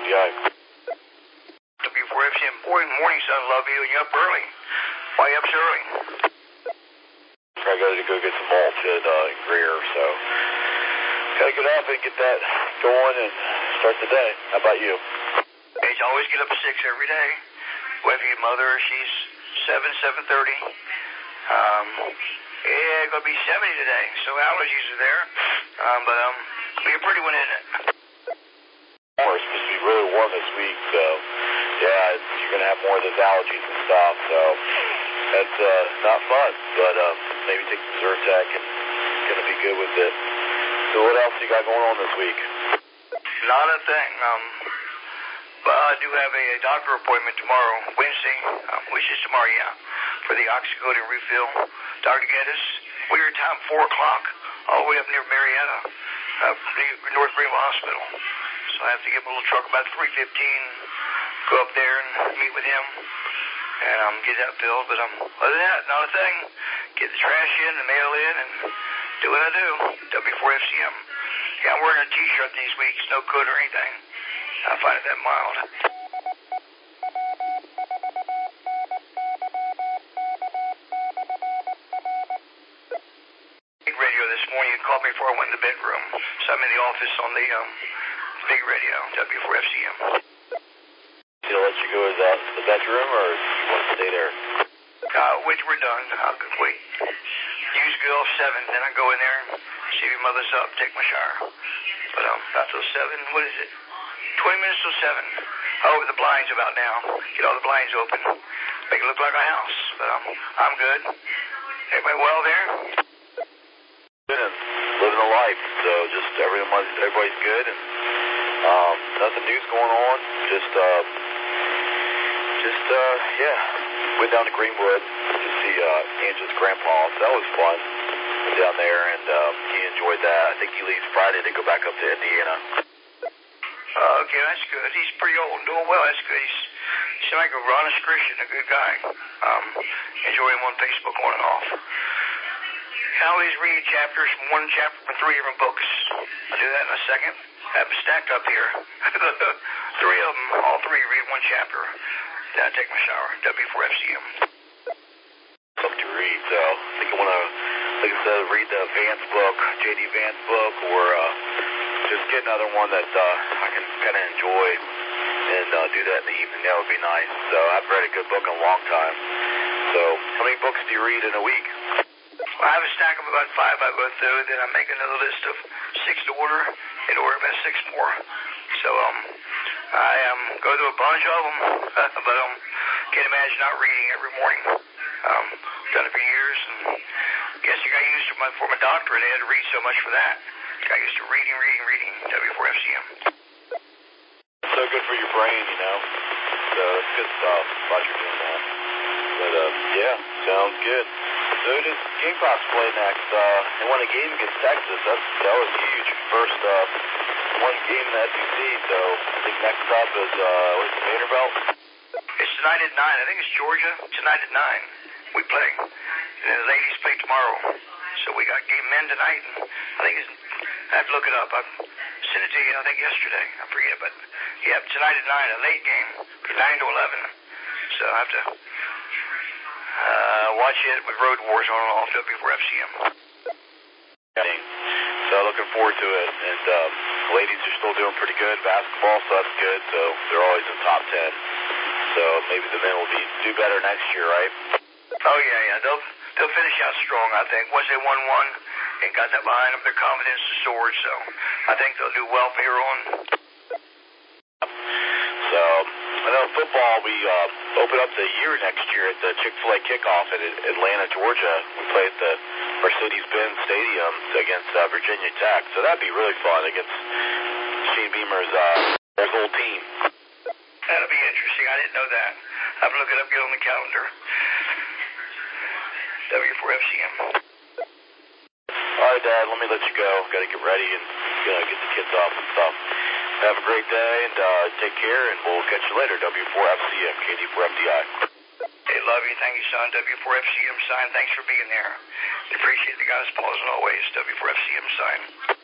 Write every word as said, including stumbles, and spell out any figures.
F D I. W four F C M. Boy, morning, son. Love you. And you're up early. Why you up so early? I got to go get some mulch at uh, Greer, so got to get up and get that going and start the day. How about you? Hey, you always get up at six every day. Whether your mother, she's seven, seven thirty. Um, yeah, gonna be seventy today, so allergies are there. Um, but um, be a pretty one, isn't it? It's supposed to be really warm this week, so yeah, you're gonna have more of those allergies and stuff. So that's uh, not fun, but um, maybe take some Zyrtec and gonna be good with it. So what else you got going on this week? Not a thing. Um, but I do have a, a doctor appointment tomorrow, Wednesday, um, which is tomorrow, yeah, for the oxycodone refill. Doctor Geddes, weird time, four o'clock, all the way up near Marietta, uh, North Greenville Hospital. So I have to give him a little truck about three fifteen, go up there and meet with him, and um, get that filled. But um, other than that, not a thing. Get the trash in, the mail in, and do what I do. W four F C M. Yeah, I'm wearing a T-shirt these weeks, no coat or anything. I find it that mild. Radio this morning, you called me before I went in the bedroom. So I'm in the office on the um, big radio, W four F C M. Did I let you go to the, the bedroom, or do you want to stay there? Uh, which we're done. I'll wait. Use go off seven, then I go in there and see if your mother's up, take my shower. But um, about till seven, what is it? twenty minutes till seven. I'll open the blinds about now. Get all the blinds open. Make it look like a house. But um, I'm good. Everybody well there? Living a life, so just everyone, everybody's good, and um, nothing new's going on. Just, uh, just, uh, yeah. Went down to Greenwood to see uh, Angela's grandpa. So that was fun. Went down there, and um, he enjoyed that. I think he leaves Friday to go back up to Indiana. Uh, okay, that's good. He's pretty old and doing well. That's good. He's, he seems like a honest Christian, a good guy. Um, enjoy him on Facebook on and off. I always read chapters from one chapter from three different books. I'll do that in a second. I have them stacked up here. Three of them, all three read one chapter. Then I take my shower. W four F C M. Something to read, so I think I want to, like I said, read the Vance book, J D Vance book, or uh, just get another one that uh, I can kind of enjoy and uh, do that in the evening. That would be nice. So I've read a good book in a long time. So how many books do you read in a week? Well, I have a stack of about five I go through, then I make another list of six to order, in order about six more. So, um, I um, go through a bunch of them, but um, can't imagine not reading every morning. Um, done it for years, and guess I got used to my, for my doctorate, I had to read so much for that. Got used to reading, reading, reading, W four F C M. So good for your brain, you know. So it's good stuff. Glad you're doing that. But, uh, yeah, sounds good. So who does Gamecocks play next? Uh, they won a game against Texas. That's, that was huge. First uh, one game in the S E C, so I think next up is, uh, what is it, Vanderbilt? It's tonight at nine. I think it's Georgia. Tonight at nine. We play. And then the ladies play tomorrow. So we got game men tonight. And I think it's, I have to look it up. I sent it to you, I think, yesterday. I forget, but yeah, tonight at nine, a late game from nine to eleven. So I have to uh, watch it with Road Wars on and off W four F C M. So looking forward to it. And um, ladies are still doing pretty good basketball, so that's good. So they're always in top ten. So maybe the men will be do better next year, right? Oh yeah, yeah. They'll they'll finish out strong, I think. Once they won one and got that behind them, their confidence has soared. So I think they'll do well from here on. So I know football. We uh, open up the year next year at the Chick-fil-A kickoff in Atlanta, Georgia. We play at the Mercedes-Benz Stadium against uh, Virginia Tech. So that'd be really fun against Shane Beamer's uh, their whole team. That'll be interesting. I didn't know that. I have to look it up, get on the calendar. W four F C M. All right, Dad, let me let you go. Got to get ready and you know, get the kids off and stuff. Have a great day and uh, take care, and we'll catch you later. W four F C M, K D four F D I. Hey, love you. Thank you, son. W four F C M sign. Thanks for being there. Appreciate the guys' pause as always. W four F C M sign.